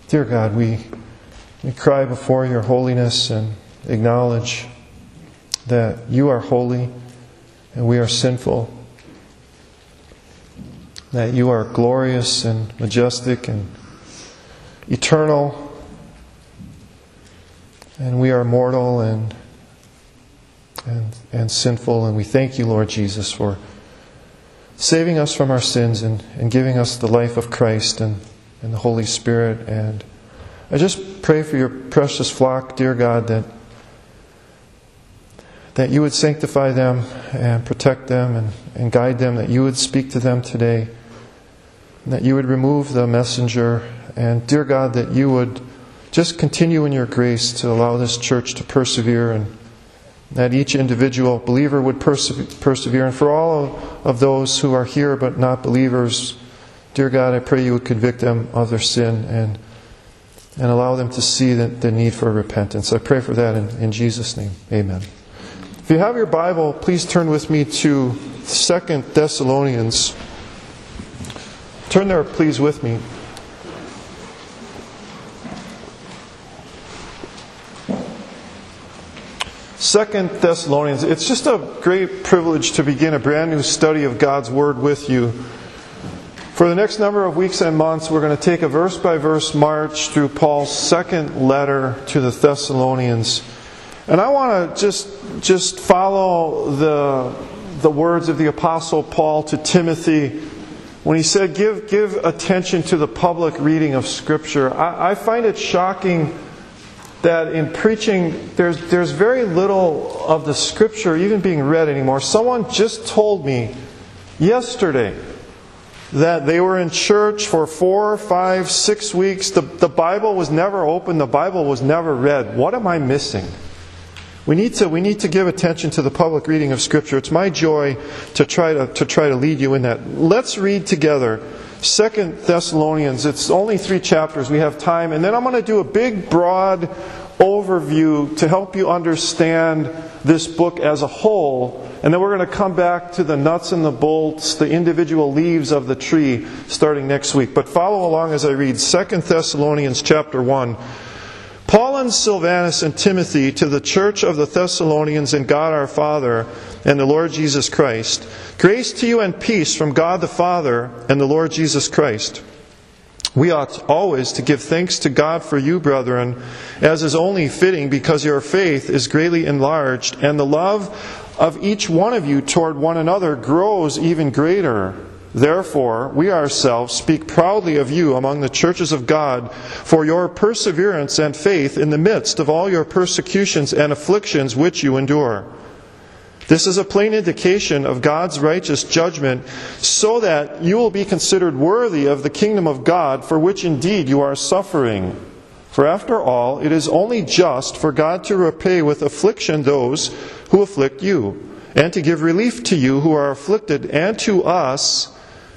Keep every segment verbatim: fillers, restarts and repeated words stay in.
Dear God, we, we cry before your holiness and acknowledge that you are holy and we are sinful, that you are glorious and majestic and eternal, and we are mortal and and and sinful, and we thank you, Lord Jesus, for saving us from our sins and, and giving us the life of Christ and, and the Holy Spirit. And I just pray for your precious flock, dear God, that that you would sanctify them and protect them and, and guide them, that you would speak to them today, and that you would remove the messenger, and dear God, that you would just continue in your grace to allow this church to persevere, and that each individual believer would perse- persevere. And for all of those who are here but not believers, dear God, I pray you would convict them of their sin and and allow them to see the, the need for repentance. I pray for that in, in Jesus' name. Amen. If you have your Bible, please turn with me to Second Thessalonians. Turn there, please, with me. Second Thessalonians. It's just a great privilege to begin a brand new study of God's Word with you. For the next number of weeks and months, we're going to take a verse-by-verse march through Paul's second letter to the Thessalonians. And I want to just just follow the the words of the Apostle Paul to Timothy when he said, give, give attention to the public reading of Scripture. I, I find it shocking that in preaching, there's there's very little of the Scripture even being read anymore. Someone just told me yesterday that they were in church for four, five, six weeks. The, the Bible was never opened. The Bible was never read. What am I missing? We need to we need to give attention to the public reading of Scripture. It's my joy to try to to try to lead you in that. Let's read together Second Thessalonians. It's only three chapters. We have time. And then I'm going to do a big, broad overview to help you understand this book as a whole. And then we're going to come back to the nuts and the bolts, the individual leaves of the tree, starting next week. But follow along as I read Second Thessalonians chapter one. Paul and Silvanus and Timothy, to the church of the Thessalonians in God our Father and the Lord Jesus Christ. Grace to you and peace from God the Father and the Lord Jesus Christ. We ought always to give thanks to God for you, brethren, as is only fitting, because your faith is greatly enlarged, and the love of each one of you toward one another grows even greater. Therefore, we ourselves speak proudly of you among the churches of God for your perseverance and faith in the midst of all your persecutions and afflictions which you endure. This is a plain indication of God's righteous judgment, so that you will be considered worthy of the kingdom of God, for which indeed you are suffering. For after all, it is only just for God to repay with affliction those who afflict you, and to give relief to you who are afflicted, and to us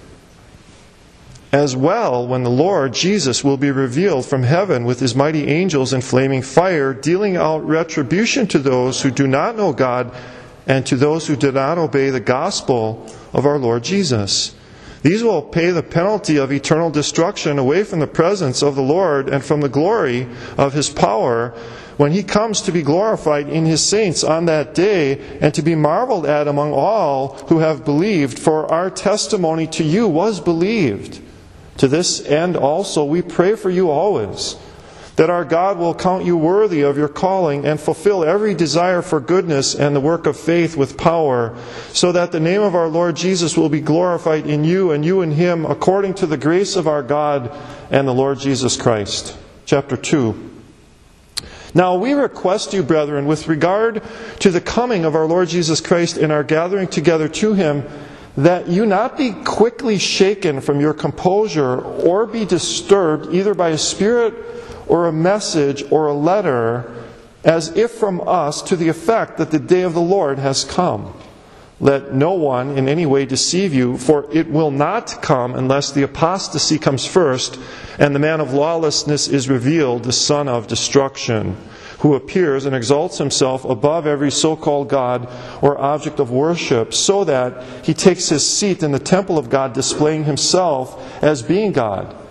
as well when the Lord Jesus will be revealed from heaven with his mighty angels in flaming fire, dealing out retribution to those who do not know God and to those who did not obey the gospel of our Lord Jesus. These will pay the penalty of eternal destruction away from the presence of the Lord and from the glory of his power when he comes to be glorified in his saints on that day, and to be marveled at among all who have believed. For our testimony to you was believed. To this end also we pray for you always, that our God will count you worthy of your calling and fulfill every desire for goodness and the work of faith with power, so that the name of our Lord Jesus will be glorified in you and you in him, according to the grace of our God and the Lord Jesus Christ. Chapter two. Now we request you, brethren, with regard to the coming of our Lord Jesus Christ and our gathering together to him, that you not be quickly shaken from your composure, or be disturbed either by a spirit or a message or a letter, as if from us, to the effect that the day of the Lord has come. Let no one in any way deceive you, for it will not come unless the apostasy comes first, and the man of lawlessness is revealed, the son of destruction, who appears and exalts himself above every so-called God or object of worship, so that he takes his seat in the temple of God, displaying himself as being God.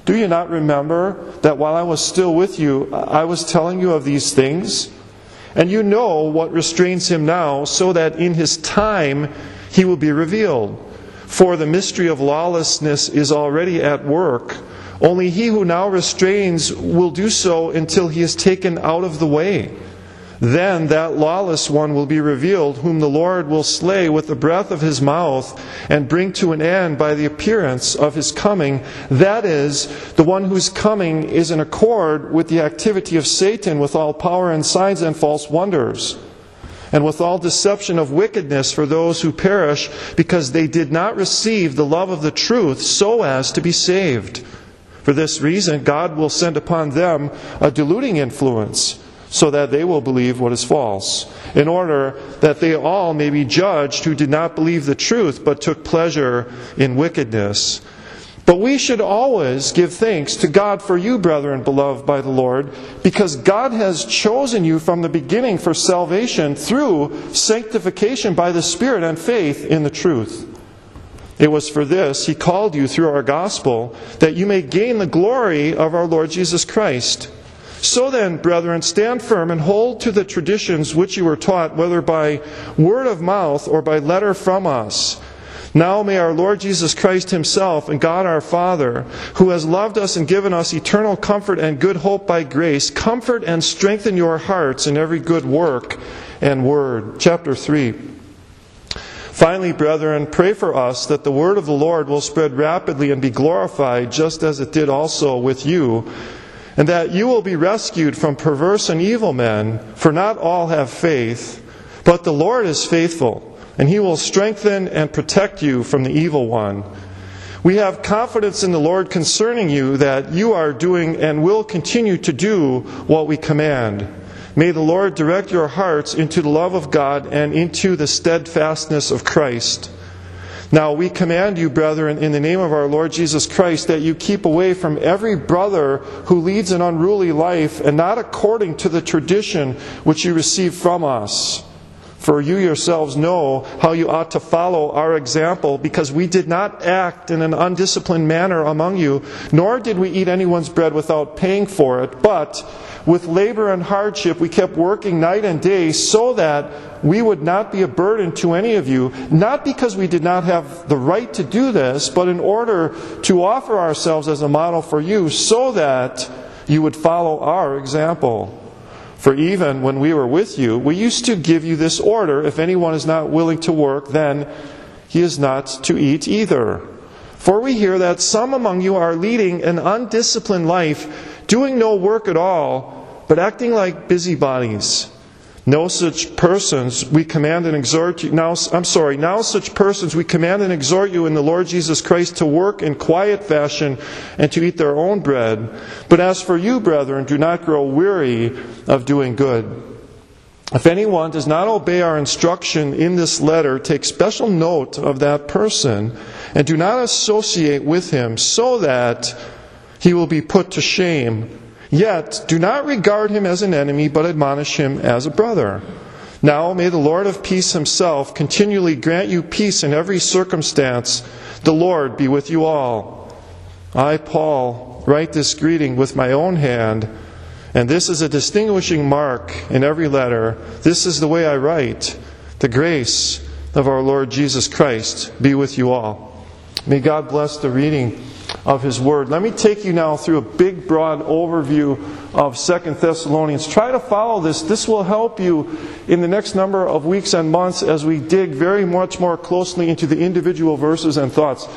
Do you not remember that while I was still with you, I was telling you of these things? And you know what restrains him now, so that in his time he will be revealed. For the mystery of lawlessness is already at work. Only he who now restrains will do so until he is taken out of the way. Then that lawless one will be revealed, whom the Lord will slay with the breath of his mouth, and bring to an end by the appearance of his coming. That is, the one whose coming is in accord with the activity of Satan, with all power and signs and false wonders, and with all deception of wickedness for those who perish, because they did not receive the love of the truth so as to be saved. For this reason, God will send upon them a deluding influence, so that they will believe what is false, in order that they all may be judged who did not believe the truth, but took pleasure in wickedness. But we should always give thanks to God for you, brethren, beloved by the Lord, because God has chosen you from the beginning for salvation through sanctification by the Spirit and faith in the truth. It was for this He called you through our gospel, that you may gain the glory of our Lord Jesus Christ. So then, brethren, stand firm and hold to the traditions which you were taught, whether by word of mouth or by letter from us. Now may our Lord Jesus Christ Himself and God our Father, who has loved us and given us eternal comfort and good hope by grace, comfort and strengthen your hearts in every good work and word. Chapter three. Finally, brethren, pray for us that the word of the Lord will spread rapidly and be glorified, just as it did also with you, and that you will be rescued from perverse and evil men, for not all have faith, but the Lord is faithful, and He will strengthen and protect you from the evil one. We have confidence in the Lord concerning you that you are doing and will continue to do what we command. May the Lord direct your hearts into the love of God and into the steadfastness of Christ. Now we command you, brethren, in the name of our Lord Jesus Christ, that you keep away from every brother who leads an unruly life, and not according to the tradition which you received from us. For you yourselves know how you ought to follow our example, because we did not act in an undisciplined manner among you, nor did we eat anyone's bread without paying for it, but with labor and hardship we kept working night and day, so that we would not be a burden to any of you, not because we did not have the right to do this, but in order to offer ourselves as a model for you, so that you would follow our example. For even when we were with you, we used to give you this order: if anyone is not willing to work, then he is not to eat either. For we hear that some among you are leading an undisciplined life, doing no work at all, but acting like busybodies. No such persons we command and exhort you now I'm sorry, now such persons we command and exhort you in the Lord Jesus Christ to work in quiet fashion and to eat their own bread. But as for you, brethren, do not grow weary of doing good. If anyone does not obey our instruction in this letter, take special note of that person and do not associate with him, so that he will be put to shame. Yet do not regard him as an enemy, but admonish him as a brother. Now may the Lord of peace Himself continually grant you peace in every circumstance. The Lord be with you all. I, Paul, write this greeting with my own hand, and this is a distinguishing mark in every letter. This is the way I write. The grace of our Lord Jesus Christ be with you all. May God bless the reading of His Word. Let me take you now through a big, broad overview of Second Thessalonians. Try to follow this. This will help you in the next number of weeks and months as we dig very much more closely into the individual verses and thoughts.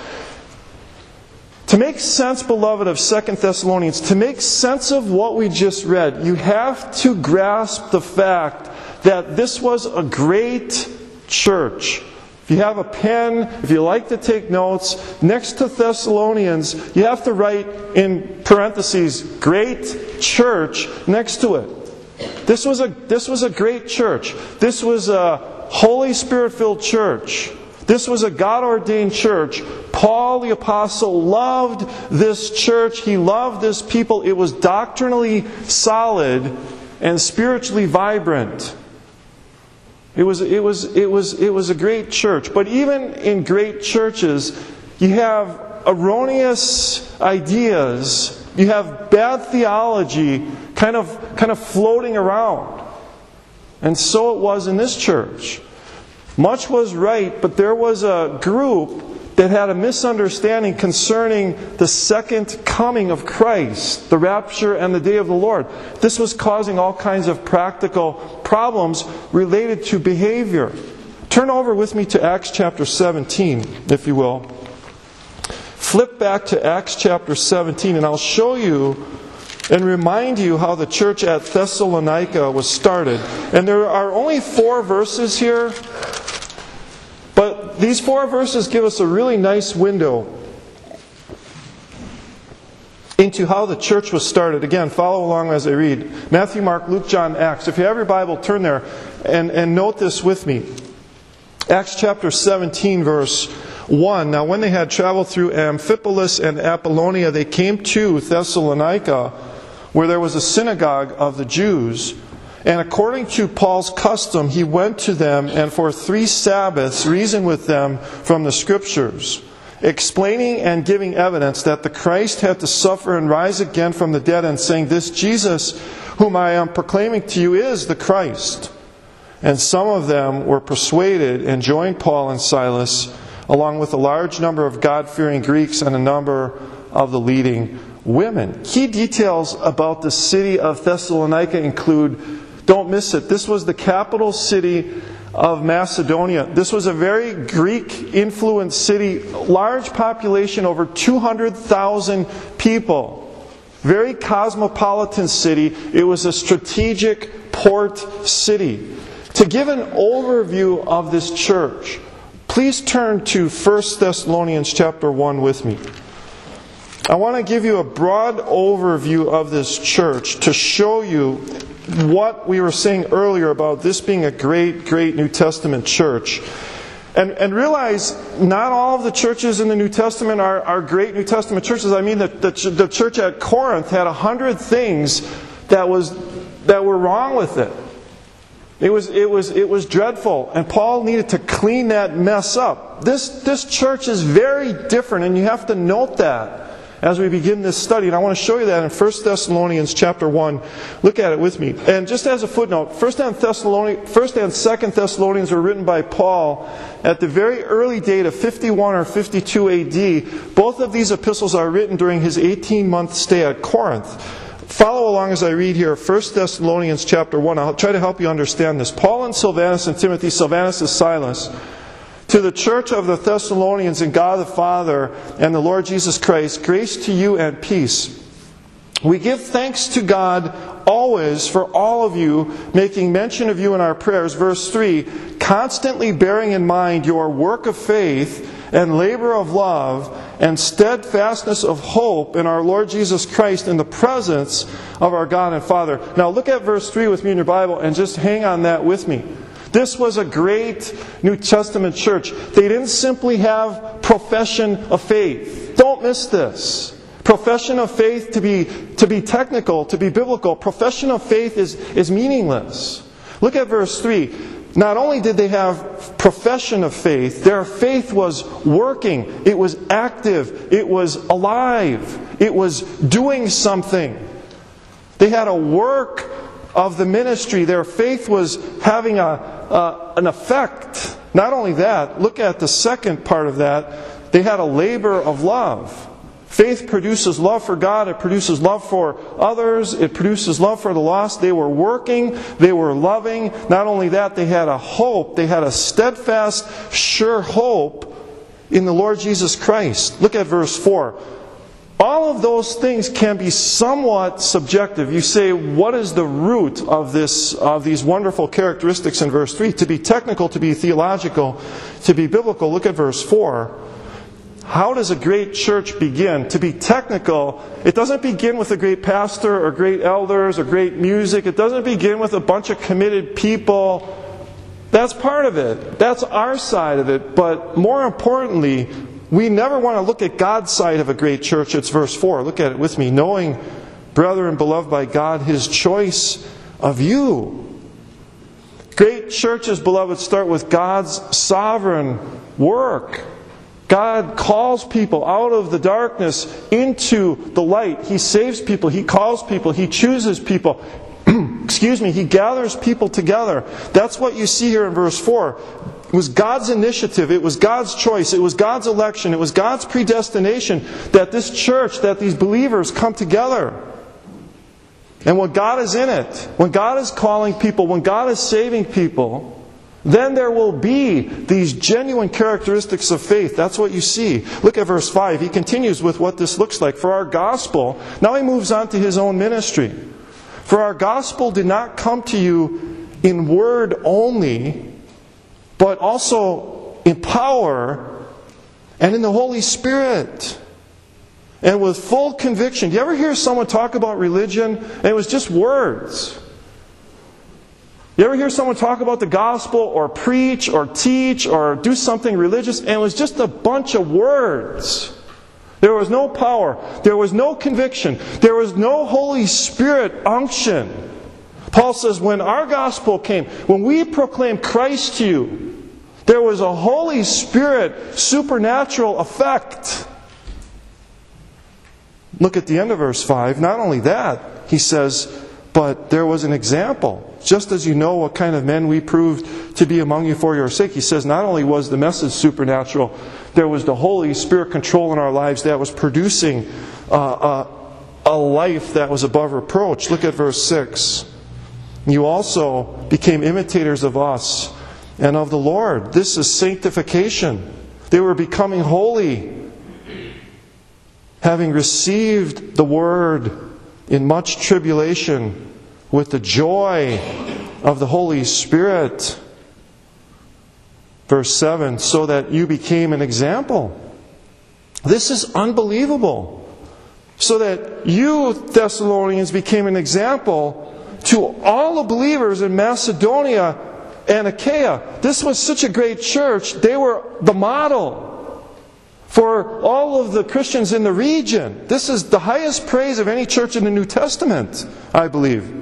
To make sense, beloved, of Second Thessalonians, to make sense of what we just read, you have to grasp the fact that this was a great church. If you have a pen, if you like to take notes, next to Thessalonians, you have to write in parentheses, great church, next to it. This was a, this was a great church. This was a Holy Spirit-filled church. This was a God-ordained church. Paul the Apostle loved this church. He loved this people. It was doctrinally solid and spiritually vibrant. It was, it was, it was, it was a great church. But even in great churches, you have erroneous ideas. You have bad theology kind of, kind of floating around. And so it was in this church. Much was right, but there was a group that had a misunderstanding concerning the second coming of Christ, the rapture and the day of the Lord. This was causing all kinds of practical problems related to behavior. Turn over with me to Acts chapter seventeen, if you will. Flip back to Acts chapter seventeen, and I'll show you and remind you how the church at Thessalonica was started. And there are only four verses here, but these four verses give us a really nice window into how the church was started. Again, follow along as I read. Matthew, Mark, Luke, John, Acts. If you have your Bible, turn there and, and note this with me. Acts chapter seventeen, verse one. Now when they had traveled through Amphipolis and Apollonia, they came to Thessalonica, where there was a synagogue of the Jews. And according to Paul's custom, he went to them and for three Sabbaths reasoned with them from the Scriptures, explaining and giving evidence that the Christ had to suffer and rise again from the dead, and saying, "This Jesus, whom I am proclaiming to you, is the Christ." And some of them were persuaded and joined Paul and Silas, along with a large number of God-fearing Greeks and a number of the leading women. Key details about the city of Thessalonica include, don't miss it, this was the capital city of Macedonia. This was a very Greek-influenced city, large population, over two hundred thousand people. Very cosmopolitan city. It was a strategic port city. To give an overview of this church, please turn to First Thessalonians chapter one with me. I want to give you a broad overview of this church to show you what we were saying earlier about this being a great, great New Testament church. And, and realize not all of the churches in the New Testament are, are great New Testament churches. I mean, the, the, the church at Corinth had a hundred things that was that were wrong with it. It was, it was, it was dreadful, and Paul needed to clean that mess up. This, this church is very different, and you have to note that as we begin this study. And I want to show you that in First Thessalonians chapter one. Look at it with me. And just as a footnote, First and Thessalonians, First and Second Thessalonians were written by Paul at the very early date of fifty-one or fifty-two A D. Both of these epistles are written during his eighteen-month stay at Corinth. Follow along as I read here, First Thessalonians chapter one. I'll try to help you understand this. Paul and Silvanus and Timothy, Silvanus is Silas, to the church of the Thessalonians in God the Father and the Lord Jesus Christ, grace to you and peace. We give thanks to God always for all of you, making mention of you in our prayers. Verse three, constantly bearing in mind your work of faith and labor of love and steadfastness of hope in our Lord Jesus Christ in the presence of our God and Father. Now look at verse three with me in your Bible and just hang on that with me. This was a great New Testament church. They didn't simply have profession of faith. Don't miss this. Profession of faith, to be, to be technical, to be biblical, profession of faith is, is meaningless. Look at verse three. Not only did they have profession of faith, their faith was working. It was active. It was alive. It was doing something. They had a work of the ministry. Their faith was having a, a, an effect. Not only that, look at the second part of that. They had a labor of love. Faith produces love for God. It produces love for others. It produces love for the lost. They were working. They were loving. Not only that, they had a hope. They had a steadfast, sure hope in the Lord Jesus Christ. Look at verse four. All of those things can be somewhat subjective. You say, what is the root of this, of these wonderful characteristics in verse three? To be technical, to be theological, to be biblical. Look at verse four. How does a great church begin? To be technical, it doesn't begin with a great pastor or great elders or great music. It doesn't begin with a bunch of committed people. That's part of it. That's our side of it. But more importantly, we never want to look at God's side of a great church. It's verse four. Look at it with me. Knowing, brethren, beloved by God, His choice of you. Great churches, beloved, start with God's sovereign work. God calls people out of the darkness into the light. He saves people. He calls people. He chooses people. Excuse me. He gathers people together. That's what you see here in verse four. It was God's initiative. It was God's choice. It was God's election. It was God's predestination that this church, that these believers come together. And when God is in it, when God is calling people, when God is saving people, then there will be these genuine characteristics of faith. That's what you see. Look at verse five. He continues with what this looks like. For our gospel, now he moves on to his own ministry. For our gospel did not come to you in word only, but also in power and in the Holy Spirit. And with full conviction. Do you ever hear someone talk about religion and it was just words? You ever hear someone talk about the gospel or preach or teach or do something religious and it was just a bunch of words? There was no power. There was no conviction. There was no Holy Spirit unction. Paul says, when our gospel came, when we proclaimed Christ to you, there was a Holy Spirit supernatural effect. Look at the end of verse five. Not only that, he says, but there was an example. Just as you know what kind of men we proved to be among you for your sake. He says not only was the message supernatural, there was the Holy Spirit control in our lives that was producing uh, a, a life that was above reproach. Look at verse six. You also became imitators of us and of the Lord. This is sanctification. They were becoming holy, having received the word in much tribulation with the joy of the Holy Spirit. Verse seven, so that you became an example. This is unbelievable. So that you, Thessalonians, became an example to all the believers in Macedonia and Achaia. This was such a great church. They were the model for all of the Christians in the region. This is the highest praise of any church in the New Testament, I believe.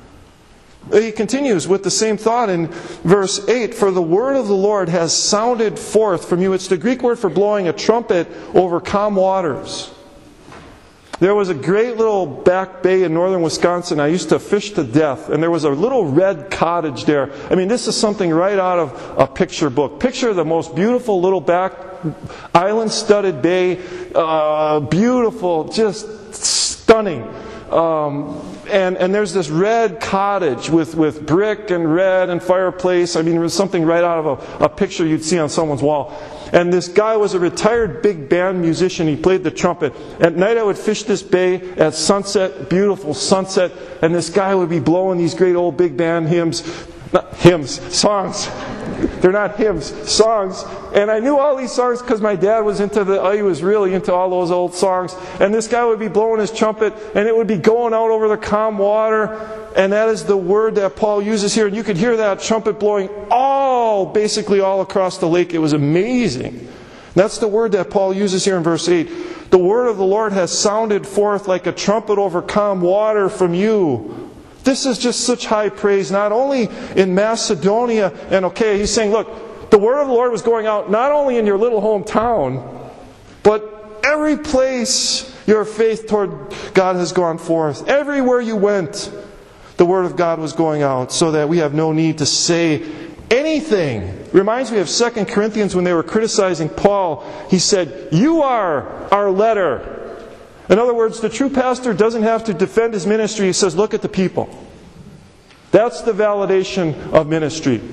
He continues with the same thought in verse eight. For the word of the Lord has sounded forth from you. It's the Greek word for blowing a trumpet over calm waters. There was a great little back bay in northern Wisconsin. I used to fish to death. And there was a little red cottage there. I mean, this is something right out of a picture book. Picture the most beautiful little back island-studded bay. Uh, beautiful, just stunning. Um, and, and there's this red cottage with, with brick and red and fireplace. I mean, it was something right out of a, a picture you'd see on someone's wall. And this guy was a retired big band musician. He played the trumpet. At night I would fish this bay at sunset, beautiful sunset, and this guy would be blowing these great old big band hymns. Not hymns, songs. They're not hymns, songs. And I knew all these songs because my dad was into the, he was really into all those old songs. And this guy would be blowing his trumpet and it would be going out over the calm water. And that is the word that Paul uses here. And you could hear that trumpet blowing all, basically all across the lake. It was amazing. That's the word that Paul uses here in verse eight. The word of the Lord has sounded forth like a trumpet over calm water from you. This is just such high praise, not only in Macedonia and Achaia. He's saying, look, the word of the Lord was going out not only in your little hometown, but every place your faith toward God has gone forth. Everywhere you went, the word of God was going out, so that we have no need to say anything. Reminds me of Second Corinthians when they were criticizing Paul. He said, you are our letter. In other words, the true pastor doesn't have to defend his ministry. He says, look at the people. That's the validation of ministry.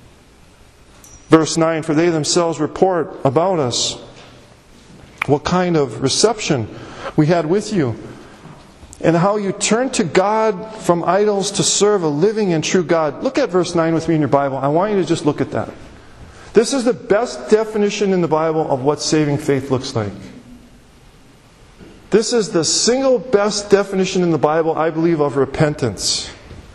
Verse nine, for they themselves report about us what kind of reception we had with you, and how you turned to God from idols to serve a living and true God. Look at verse nine with me in your Bible. I want you to just look at that. This is the best definition in the Bible of what saving faith looks like. This is the single best definition in the Bible, I believe, of repentance.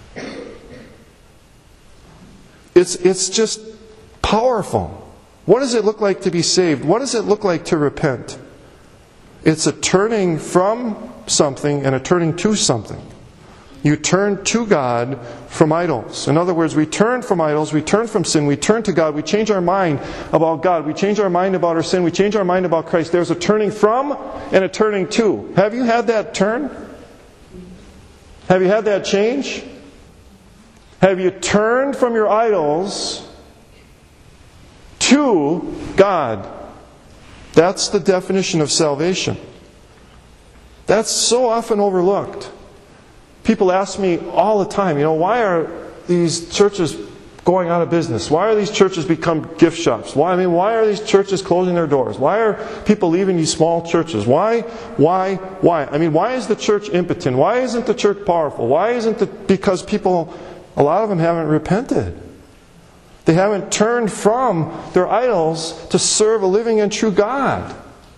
It's, it's just powerful. What does it look like to be saved? What does it look like to repent? It's a turning from something and a turning to something. you turn to God from idols. In other words, we turn from idols, we turn from sin, we turn to God, we change our mind about God, we change our mind about our sin, we change our mind about Christ. There's a turning from and a turning to. Have you had that turn? Have you had that change? Have you turned from your idols to God? That's the definition of salvation. That's so often overlooked. People ask me all the time, you know, why are these churches going out of business? Why are these churches become gift shops? Why, I mean, why are these churches closing their doors? Why are people leaving these small churches? Why, why, why? I mean, why is the church impotent? Why isn't the church powerful? Why isn't it? Because people, a lot of them haven't repented. They haven't turned from their idols to serve a living and true God.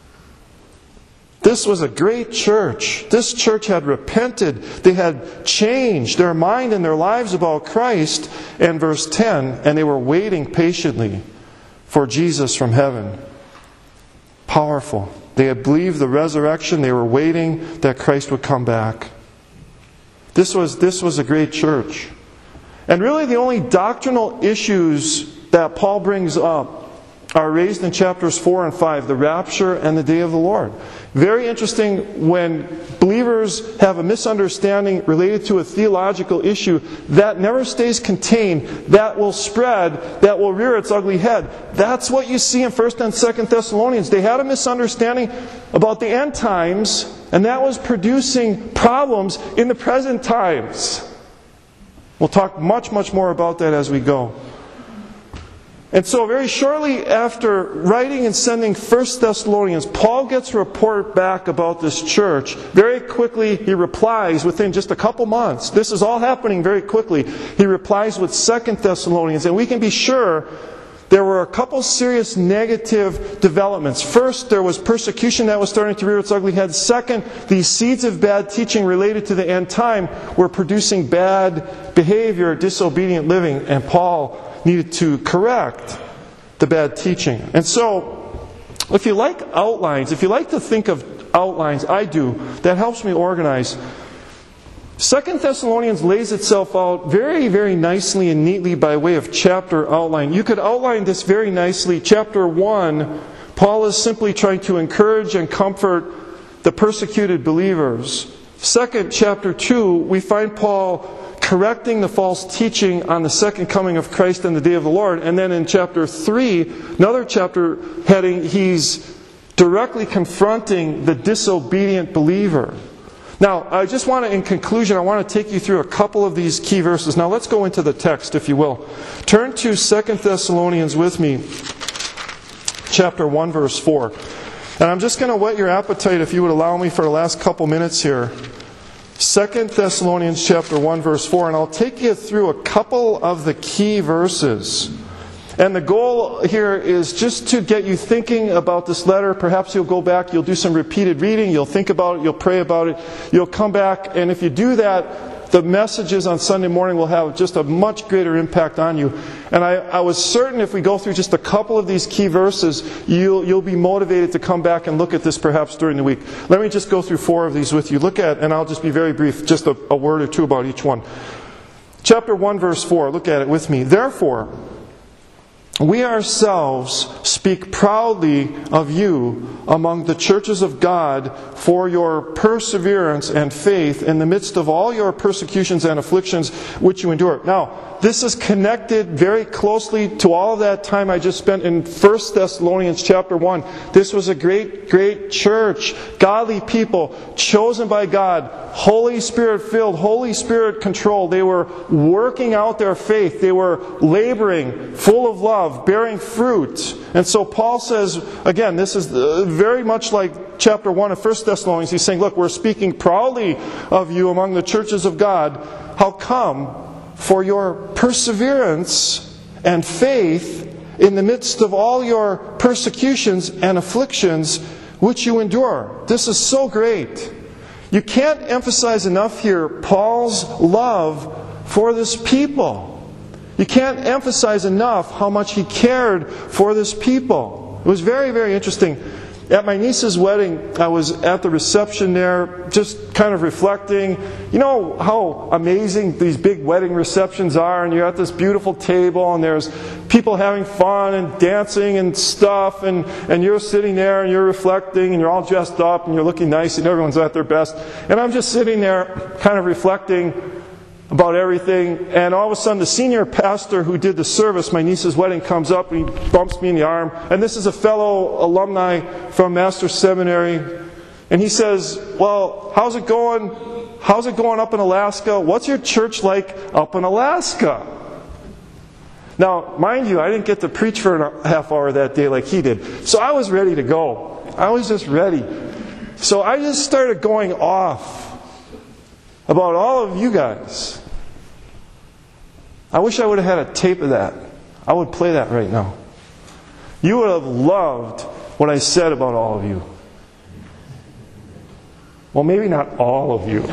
This was a great church. This church had repented. They had changed their mind and their lives about Christ. And verse ten, and they were waiting patiently for Jesus from heaven. Powerful. They had believed the resurrection. They were waiting that Christ would come back. This was, this was a great church. And really the only doctrinal issues that Paul brings up are raised in chapters four and five, the rapture and the day of the Lord. Very interesting, when believers have a misunderstanding related to a theological issue, that never stays contained. That will spread, that will rear its ugly head. That's what you see in First and Second Thessalonians. They had a misunderstanding about the end times, and that was producing problems in the present times. We'll talk much, much more about that as we go. And so very shortly after writing and sending First Thessalonians, Paul gets a report back about this church. Very quickly he replies within just a couple months. This is all happening very quickly. He replies with Second Thessalonians. And we can be sure there were a couple serious negative developments. First, there was persecution that was starting to rear its ugly head. Second, these seeds of bad teaching related to the end time were producing bad behavior, disobedient living. And Paul needed to correct the bad teaching. And so, if you like outlines, if you like to think of outlines, I do, that helps me organize. Second Thessalonians lays itself out very, very nicely and neatly by way of chapter outline. You could outline this very nicely. Chapter one, Paul is simply trying to encourage and comfort the persecuted believers. Second, chapter two, we find Paul correcting the false teaching on the second coming of Christ and the day of the Lord. And then in chapter three, another chapter heading, he's directly confronting the disobedient believer. Now, I just want to, in conclusion, I want to take you through a couple of these key verses. Now, let's go into the text, if you will. Turn to Second Thessalonians with me, chapter one, verse four. And I'm just going to whet your appetite, if you would allow me, for the last couple minutes here. Second Thessalonians chapter one, verse four. And I'll take you through a couple of the key verses. And the goal here is just to get you thinking about this letter. Perhaps you'll go back, you'll do some repeated reading, you'll think about it, you'll pray about it, you'll come back, and if you do that, the messages on Sunday morning will have just a much greater impact on you. And I, I was certain if we go through just a couple of these key verses, you'll, you'll be motivated to come back and look at this perhaps during the week. Let me just go through four of these with you. Look at, and I'll just be very brief, just a, a word or two about each one. Chapter one, verse four, look at it with me. Therefore, we ourselves speak proudly of you among the churches of God for your perseverance and faith in the midst of all your persecutions and afflictions which you endure. Now, this is connected very closely to all of that time I just spent in First Thessalonians chapter one. This was a great, great church. Godly people, chosen by God, Holy Spirit filled, Holy Spirit controlled. They were working out their faith. They were laboring, full of love, bearing fruit. And so Paul says, again, this is very much like chapter one of First Thessalonians. He's saying, look, we're speaking proudly of you among the churches of God. How come? For your perseverance and faith in the midst of all your persecutions and afflictions which you endure. This is so great. You can't emphasize enough here Paul's love for this people. You can't emphasize enough how much he cared for this people. It was very, very interesting. At my niece's wedding, I was at the reception there, just kind of reflecting. You know how amazing these big wedding receptions are, and you're at this beautiful table, and there's people having fun and dancing and stuff, and, and you're sitting there and you're reflecting, and you're all dressed up, and you're looking nice, and everyone's at their best. And I'm just sitting there kind of reflecting about everything, and all of a sudden the senior pastor who did the service, my niece's wedding, comes up and he bumps me in the arm. And this is a fellow alumni from Master's Seminary. And he says, well, how's it going? How's it going up in Alaska? What's your church like up in Alaska? Now, mind you, I didn't get to preach for a half hour that day like he did. So I was ready to go. I was just ready. So I just started going off about all of you guys. I wish I would have had a tape of that. I would play that right now. You would have loved what I said about all of you. Well, maybe not all of you.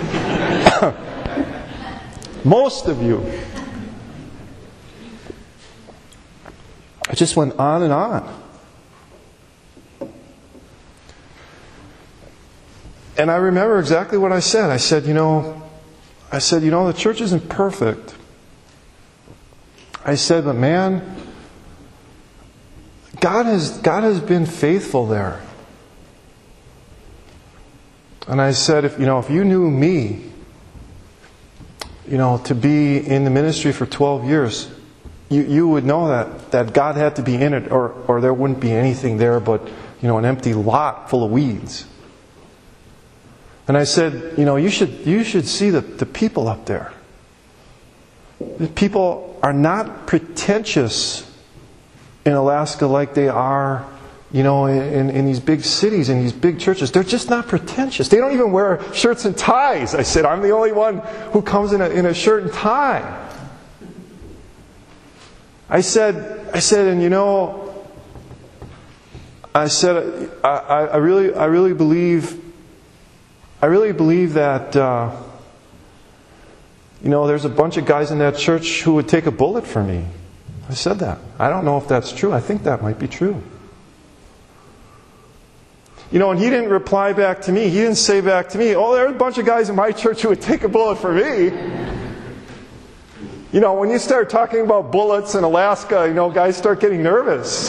Most of you. I just went on and on. And I remember exactly what I said. I said, you know, I said, you know, the church isn't perfect. I said, but man, God has God has been faithful there. And I said, if you know, if you knew me, you know, to be in the ministry for twelve years, you, you would know that, that God had to be in it, or, or there wouldn't be anything there but, you know, an empty lot full of weeds. And I said, you know, you should you should see the, the people up there. The people are not pretentious in Alaska like they are, you know, in, in these big cities, in these big churches. They're just not pretentious. They don't even wear shirts and ties. I said, I'm the only one who comes in a, in a shirt and tie. I said, I said, and you know, I said, I, I really, I really believe, I really believe that, uh, you know, there's a bunch of guys in that church who would take a bullet for me. I said that. I don't know if that's true. I think that might be true. You know, and he didn't reply back to me. He didn't say back to me, oh, there's a bunch of guys in my church who would take a bullet for me. You know, when you start talking about bullets in Alaska, you know, guys start getting nervous.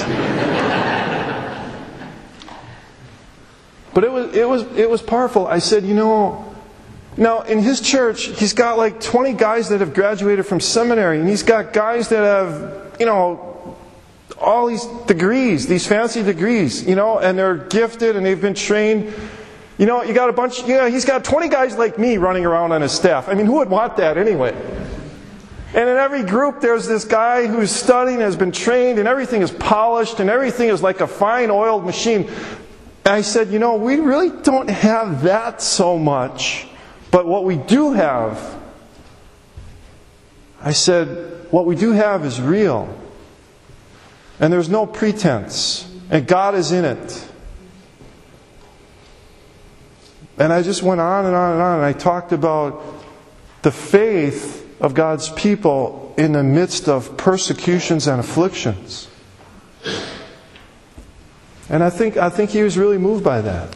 But it was it was it was powerful. I said, you know, now in his church, he's got like twenty guys that have graduated from seminary, and he's got guys that have, you know, all these degrees, these fancy degrees, you know, and they're gifted and they've been trained. You know, you got a bunch, you know, he's got twenty guys like me running around on his staff. I mean, who would want that anyway? And in every group, there's this guy who's studying, has been trained, and everything is polished, and everything is like a fine oiled machine. And I said, you know, we really don't have that so much. But what we do have, I said, what we do have is real. And there's no pretense. And God is in it. And I just went on and on and on. And I talked about the faith of God's people in the midst of persecutions and afflictions. And I think I think he was really moved by that.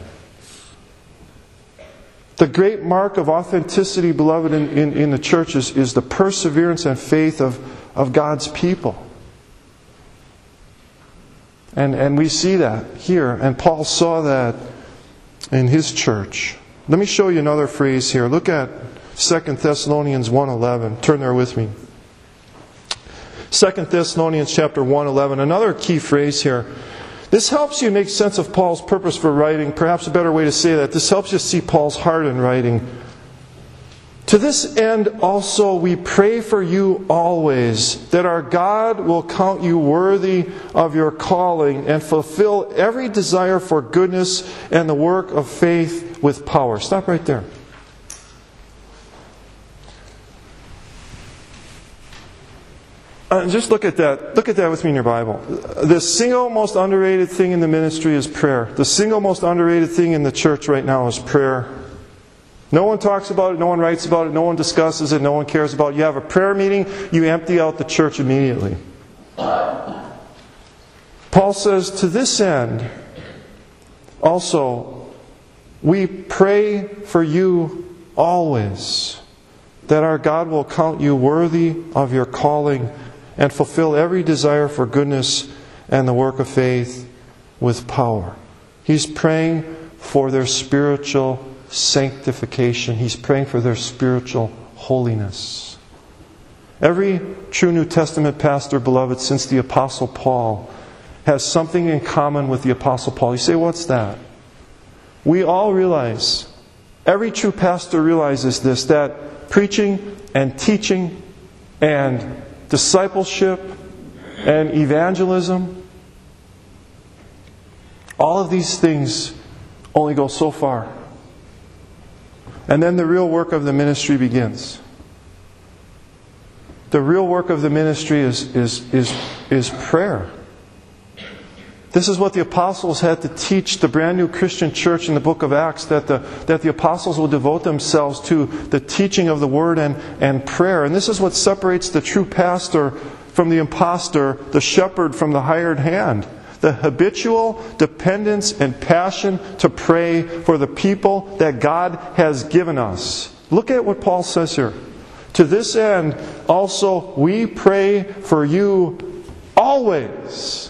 The great mark of authenticity, beloved, in, in, in the church is, is the perseverance and faith of, of God's people. And, and we see that here. And Paul saw that in his church. Let me show you another phrase here. Look at Second Thessalonians one eleven. Turn there with me. Second Thessalonians chapter one eleven. Another key phrase here. This helps you make sense of Paul's purpose for writing. Perhaps a better way to say that. This helps you see Paul's heart in writing. To this end also we pray for you always, that our God will count you worthy of your calling and fulfill every desire for goodness and the work of faith with power. Stop right there. Uh, just look at that. Look at that with me in your Bible. The single most underrated thing in the ministry is prayer. The single most underrated thing in the church right now is prayer. No one talks about it, no one writes about it, no one discusses it, no one cares about it. You have a prayer meeting, you empty out the church immediately. Paul says, to this end, Also, we pray for you always, that our God will count you worthy of your calling and fulfill every desire for goodness and the work of faith with power. He's praying for their spiritual sanctification. He's praying for their spiritual holiness. Every true New Testament pastor, beloved, since the Apostle Paul, has something in common with the Apostle Paul. You say, what's that? We all realize, every true pastor realizes this, that preaching and teaching and discipleship and evangelism, all of these things only go so far. And then the real work of the ministry begins. The real work of the ministry is, is, is, is prayer. This is what the apostles had to teach the brand new Christian church in the book of Acts, that the, that the apostles will devote themselves to the teaching of the Word and, and prayer. And this is what separates the true pastor from the impostor, the shepherd from the hired hand. The habitual dependence and passion to pray for the people that God has given us. Look at what Paul says here. To this end, also, we pray for you always.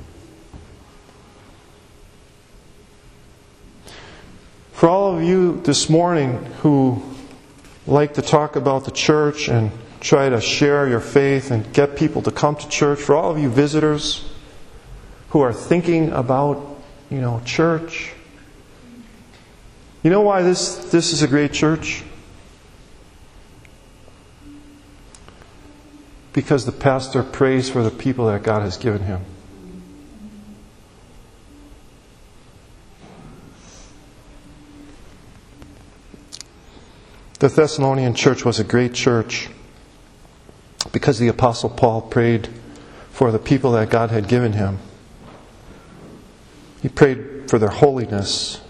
For all of you this morning who like to talk about the church and try to share your faith and get people to come to church, for all of you visitors who are thinking about, you know, church, you know why this, this is a great church? Because the pastor prays for the people that God has given him. The Thessalonian church was a great church because the Apostle Paul prayed for the people that God had given him. He prayed for their holiness.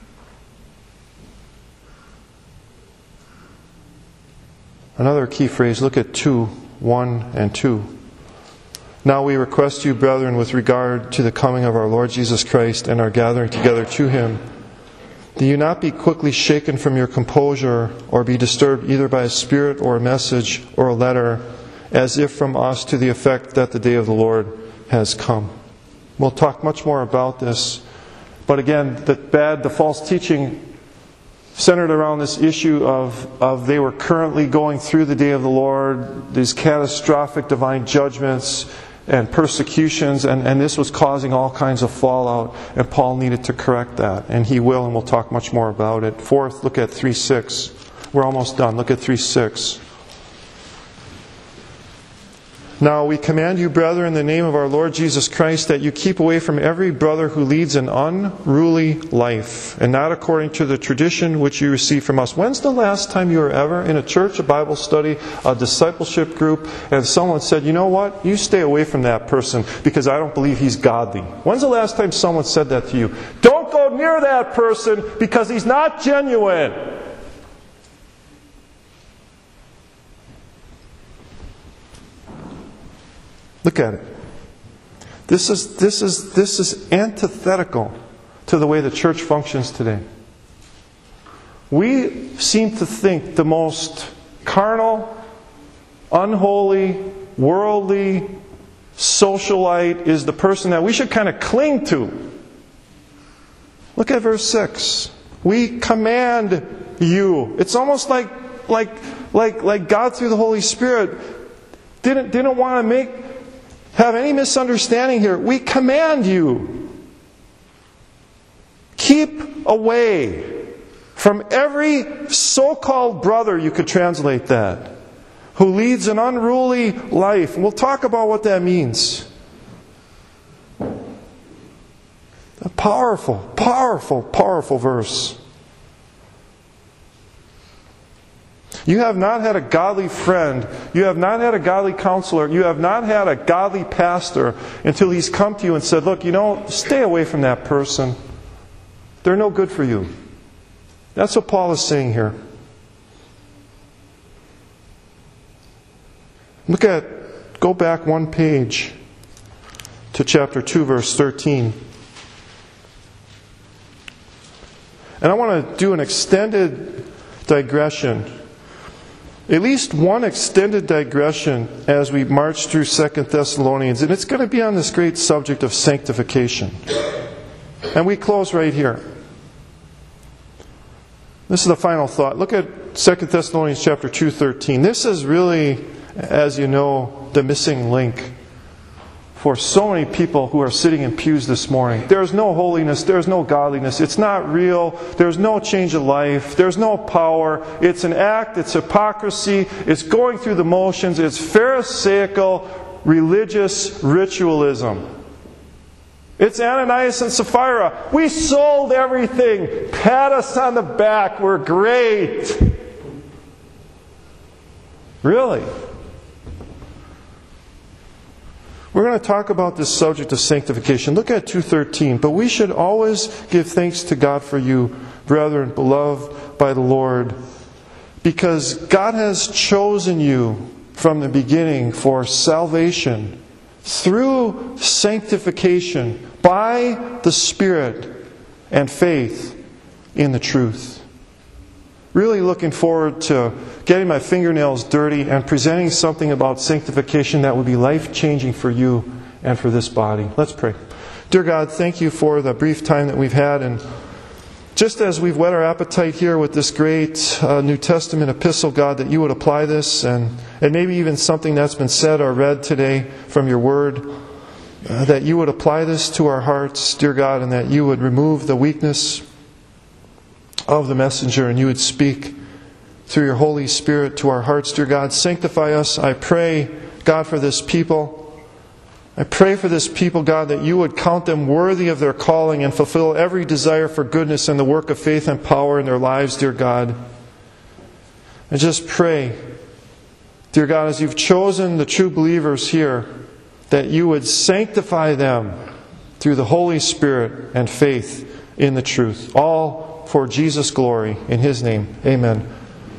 Another key phrase, look at two, one and two. Now we request you, brethren, with regard to the coming of our Lord Jesus Christ and our gathering together to Him, that you not be quickly shaken from your composure or be disturbed either by a spirit or a message or a letter, as if from us, to the effect that the day of the Lord has come. We'll talk much more about this. But again, the bad, the false teaching centered around this issue of, of they were currently going through the day of the Lord, these catastrophic divine judgments and persecutions, and, and this was causing all kinds of fallout, and Paul needed to correct that, and he will, and we'll talk much more about it. Fourth, look at three six. We're almost done. Look at three six. Now we command you, brethren, in the name of our Lord Jesus Christ, that you keep away from every brother who leads an unruly life, and not according to the tradition which you received from us. When's the last time you were ever in a church, a Bible study, a discipleship group, and someone said, you know what, you stay away from that person because I don't believe he's godly? When's the last time someone said that to you? Don't go near that person because he's not genuine. Look at it. This is, this is, this is antithetical to the way the church functions today. We seem to think the most carnal, unholy, worldly, socialite is the person that we should kind of cling to. Look at verse six. We command you. It's almost like, like, like, like God through the Holy Spirit didn't, didn't want to make have any misunderstanding here. We command you. Keep away from every so-called brother, you could translate that, who leads an unruly life. And we'll talk about what that means. A powerful, powerful, powerful verse. You have not had a godly friend. You have not had a godly counselor. You have not had a godly pastor until he's come to you and said, look, you know, stay away from that person. They're no good for you. That's what Paul is saying here. Look at, go back one page to chapter two, verse thirteen. And I want to do an extended digression. At least one extended digression as we march through Second Thessalonians. And it's going to be on this great subject of sanctification. And we close right here. This is the final thought. Look at Second Thessalonians chapter two, thirteen. This is really, as you know, the missing link for so many people who are sitting in pews this morning. There's no holiness. There's no godliness. It's not real. There's no change of life. There's no power. It's an act. It's hypocrisy. It's going through the motions. It's pharisaical religious ritualism. It's Ananias and Sapphira. We sold everything. Pat us on the back. We're great. Really? We're going to talk about this subject of sanctification. Look at two thirteen. But we should always give thanks to God for you, brethren, beloved by the Lord, because God has chosen you from the beginning for salvation through sanctification by the Spirit and faith in the truth. Really looking forward to getting my fingernails dirty and presenting something about sanctification that would be life-changing for you and for this body. Let's pray. Dear God, thank you for the brief time that we've had. And just as we've whet our appetite here with this great uh, New Testament epistle, God, that you would apply this and, and maybe even something that's been said or read today from your word, uh, that you would apply this to our hearts, dear God, and that you would remove the weakness of the messenger, and you would speak through your Holy Spirit to our hearts, dear God. Sanctify us, I pray, God, for this people. I pray for this people, God, that you would count them worthy of their calling and fulfill every desire for goodness and the work of faith and power in their lives, dear God. And just pray, dear God, as you've chosen the true believers here, that you would sanctify them through the Holy Spirit and faith in the truth. All for Jesus' glory. In His name, amen.